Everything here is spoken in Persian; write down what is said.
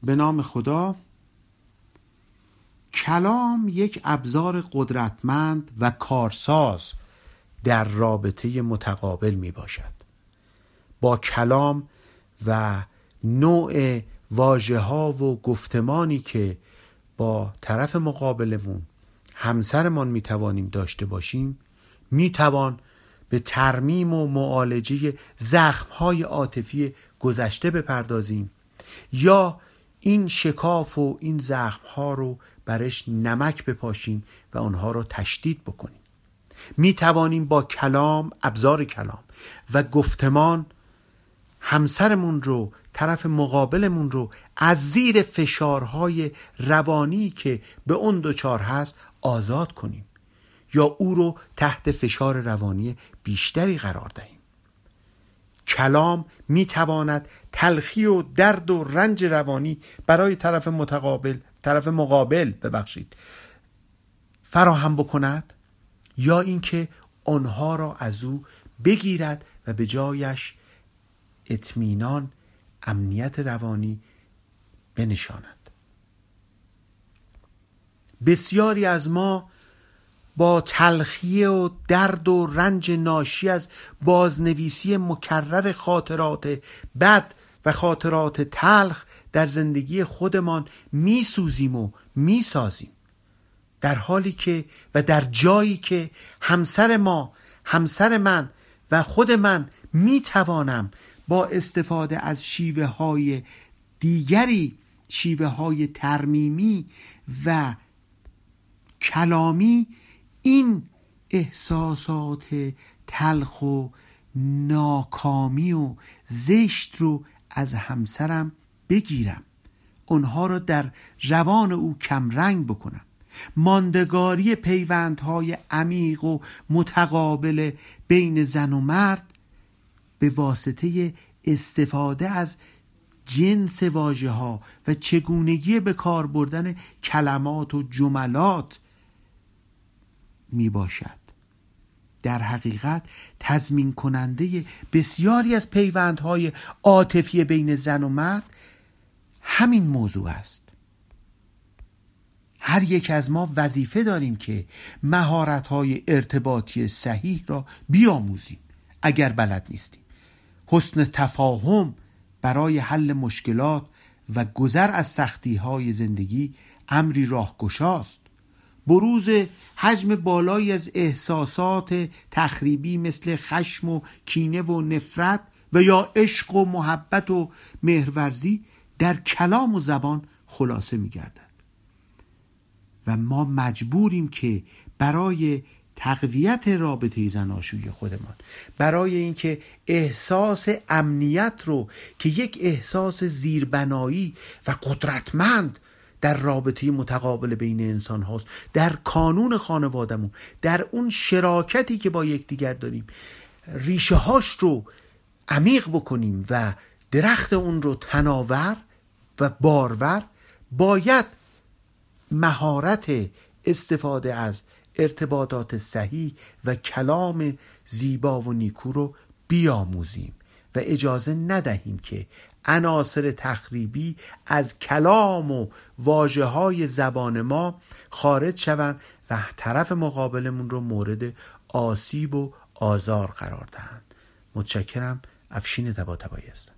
به نام خدا. کلام یک ابزار قدرتمند و کارساز در رابطه متقابل می باشد. با کلام و نوع واژه‌ها و گفتمانی که با طرف مقابلمون، همسرمان می توانیم داشته باشیم، می توان به ترمیم و معالجه زخم‌های عاطفی گذشته بپردازیم یا این شکاف و این زخم‌ها رو برش نمک بپاشیم و آنها رو تشدید بکنیم. می توانیم با کلام، ابزار کلام و گفتمان همسرمون رو، طرف مقابلمون رو از زیر فشارهای روانی که به اون دچار هست آزاد کنیم یا او رو تحت فشار روانی بیشتری قرار دهیم. کلام می تواند تلخی و درد و رنج روانی برای طرف مقابل فراهم بکند یا اینکه آنها را از او بگیرد و به جایش اطمینان، امنیت روانی بنشاند. بسیاری از ما با تلخی و درد و رنج ناشی از بازنویسی مکرر خاطرات بد و خاطرات تلخ در زندگی خودمان میسوزیم و میسازیم، در حالی که و در جایی که همسر من و خود من میتوانم با استفاده از شیوه های دیگری، شیوه های ترمیمی و کلامی، این احساسات تلخ و ناکامی و زشت رو از همسرم بگیرم، اونها رو در روان او کمرنگ بکنم. ماندگاری پیوندهای عمیق و متقابل بین زن و مرد به واسطه استفاده از جنس واژه‌ها و چگونگی به کار بردن کلمات و جملات می باشد. در حقیقت تضمین کننده بسیاری از پیوندهای عاطفی بین زن و مرد همین موضوع است. هر یک از ما وظیفه داریم که مهارت‌های ارتباطی صحیح را بیاموزیم. اگر بلد نیستیم، حسن تفاهم برای حل مشکلات و گذر از سختی‌های زندگی امری راهگشاست. بروز حجم بالایی از احساسات تخریبی مثل خشم و کینه و نفرت و یا عشق و محبت و مهرورزی در کلام و زبان خلاصه می‌گردد و ما مجبوریم که برای تقویت رابطه زناشویی خودمان، برای اینکه احساس امنیت رو که یک احساس زیربنایی و قدرتمند در رابطه متقابل بین انسان هاست، در کانون خانوادمون، در اون شراکتی که با یکدیگر داریم، ریشه هاش رو عمیق بکنیم و درخت اون رو تناور و بارور، باید مهارت استفاده از ارتباطات صحیح و کلام زیبا و نیکو رو بیاموزیم و اجازه ندهیم که عناصر تخریبی از کلام و واژه‌های زبان ما خارج شوند و طرف مقابلمون رو مورد آسیب و آزار قرار دهند. متشکرم. افشین طباطبایی هستم.